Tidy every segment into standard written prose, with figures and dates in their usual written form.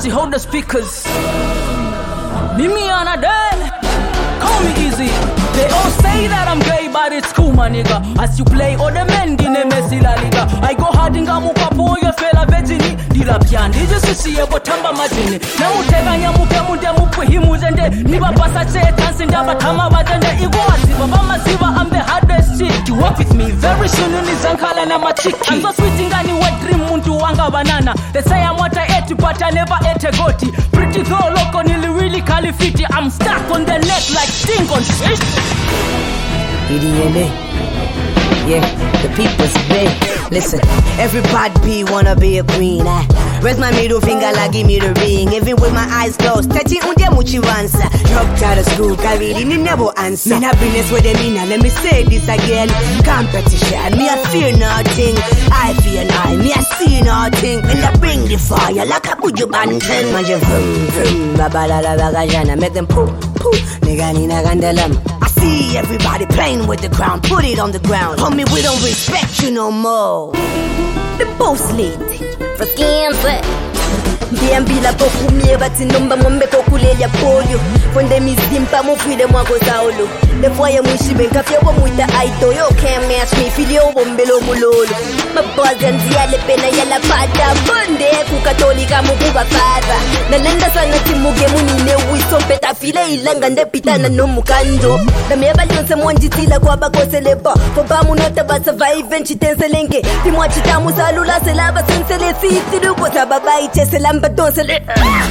Uzi, hold the speakers. Mimi on a day. Call me easy. They all say that I'm gay, but it's cool, my nigga. As you play all the men, dine Messi La Liga. I go hard in Gamuka boy, fella vegini. Dila pian, did you see a botamba majini? Now tega nyamuke munde mupu himuzende. Niba pasa che dancing daba tama wajende. Igo asiva, mama siva, I'm the hardest chick. You work with me very soon, unizankala na machiki. I'm so sweet in gani wet dream muntu wanga banana. They say I'm what I ate, but I never ate a goatee. Pretty girl, loco, nili really califiti. I'm stuck on the neck like sting on fish. EDMA, yeah, the people's big. Listen, everybody wanna be a queen. Raise my middle finger like give me the ring. Even with my eyes closed, touching unde muchi wansa. Dropped out of school, carried in never answer. Men happiness with them in. Let me say this again. Competition, me I fear nothing. I fear nothing. Me I see nothing. And I bring the fire like a buju banten. Manje vroom vroom, babalala bagajana, make them poo poo. Nigga nina gandalam. See everybody playing with the crown, put it on the ground. Homie, we don't respect you no more. The boss lady, for skins. Ndiambila poku mie bati nomba mwembe kokulelia polio. Fonde mizimpa mufide mwako saulo. Defoye mwishibe nkafya wa mwita aito. You can't match me, fili obo mbelo mulolo. Mabaza nziyale pena yala pata. Bonde kukatolika mukuba fata. Nalenda sana timuge munine wiso. Peta file ilanga ndepitana no mukando. Nameba lyonse mwanjitila kwa bako seleba. Foba munota ba survive nchitenselenge. Timwa chitamu salula selaba sensele. Siti dupo sababa iche lamba don't let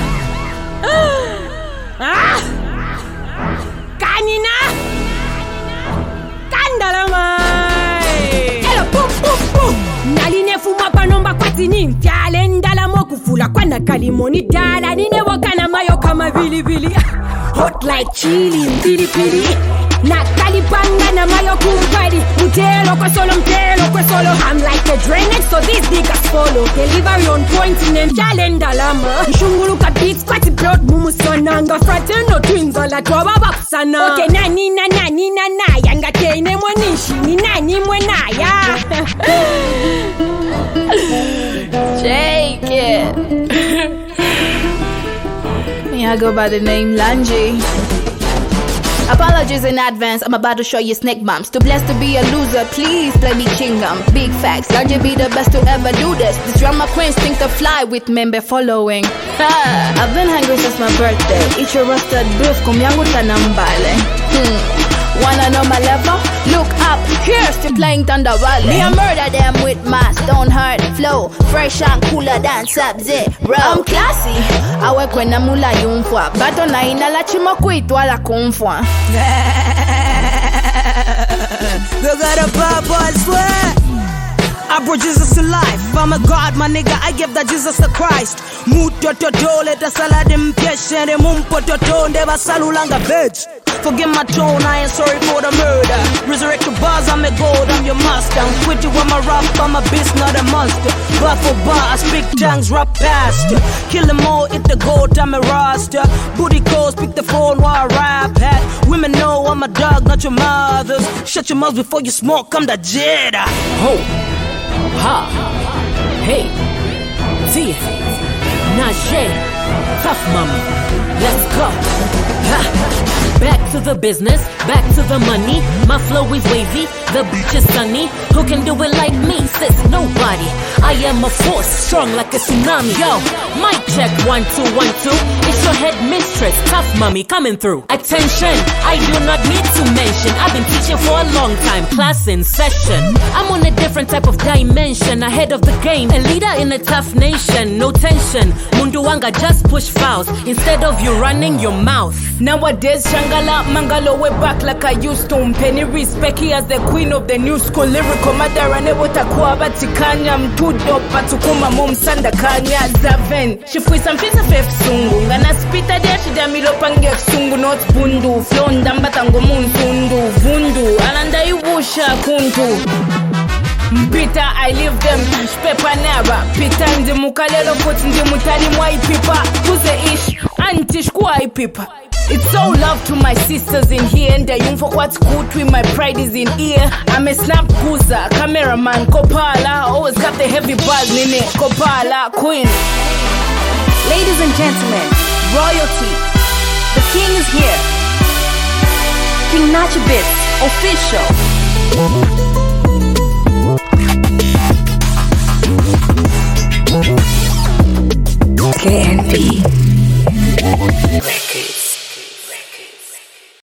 Kanina Kandalama Hello pum pum pum Naline fuma panomba kwatini Tiale ndala mokufula kwa nakalimoni Dala nine wakana mayo kama vili vili Hot like chili pili pili Nakalipanga na mayo kumpadi Mtelo kwa solo I'm like a drainage so these niggas follow Delivery on point in them calendar lama Mshunguluka beats kwati blood mumu sonanga Fraternal twins ala kwa baba kusana Okay nani na Yanga teine mwanishi ni nani mwenaya Shake it Me I go by the name Lanji. Apologies in advance, I'm about to show you snake bumps. Too blessed to be a loser, please play me kingdom. Big facts, Lanji be the best to ever do this. This drama queens think to fly with member following. I've been hungry since my birthday. Eat your roasted beef, kumyangu tanambale. Wanna know my level? Look up, here still playing Thunder Valley. Me I murder them with my stone hard flow. Fresh and cooler than Sub-Zero. I'm classy, I work when I'm mula yumfwa. Bato na inala chimo kuitwa la kumfwa. Go got a purple sweat. I brought Jesus to life. I'm a God, my nigga. I give that Jesus to Christ. Muto toto, let us salad them pieshe. Mumpo toto, never salulanga bitch. Forgive my tone, I ain't sorry for the murder. Resurrect the bars, I'm a gold, I'm your master. I'm quit you, I'm a rap, I'm a beast, not a monster. Bar for bar, I speak tongues, rap past. Kill them all, hit the gold, I'm a roster. Booty calls, pick the phone while I rap hat. Women know I'm a dog, not your mothers. Shut your mouth before you smoke, I'm the Jedi. Ho, ha, hey, see, Najee, tough mama, let's go. Ha. Back to the business, back to the money. My flow is wavy, the beach is sunny. Who can do it like me? Sis, nobody. I am a force, strong like a tsunami. Yo, mic check, 1 2 1 2. It's your head mistress, tough mommy coming through. Attention, I do not need to mention. I've been teaching for a long time, class in session. I'm on a different type of dimension, ahead of the game. A leader in a tough nation, no tension. Munduwanga just push fouls instead of you running your mouth. Nowadays, Shangala Mangalo, we're back like I used to. Penny respect he as the queen of the new school. Lyrical madara nebo takuwa batikanya. Mtudo patukuma momsanda kanya zaven. Shifwisa mpisa fefsungu. Ngana spita dia shidamilo pange sungu. Not bundu, flonda mbatango muntundu. Vundu, alanda iwusha kuntu. Mpita, I leave them paper nara. Pita ndi mukalelo koti ndi mutali mwai pipa. Kuze ish, antish kuwai pipa. It's all love to my sisters in here. And I for what's good with my pride is in here. I'm a snap guza, cameraman, Kopala. Always got the heavy buzz, nene, Kopala, queen. Ladies and gentlemen, royalty. The king is here. King Nacho Beats, official.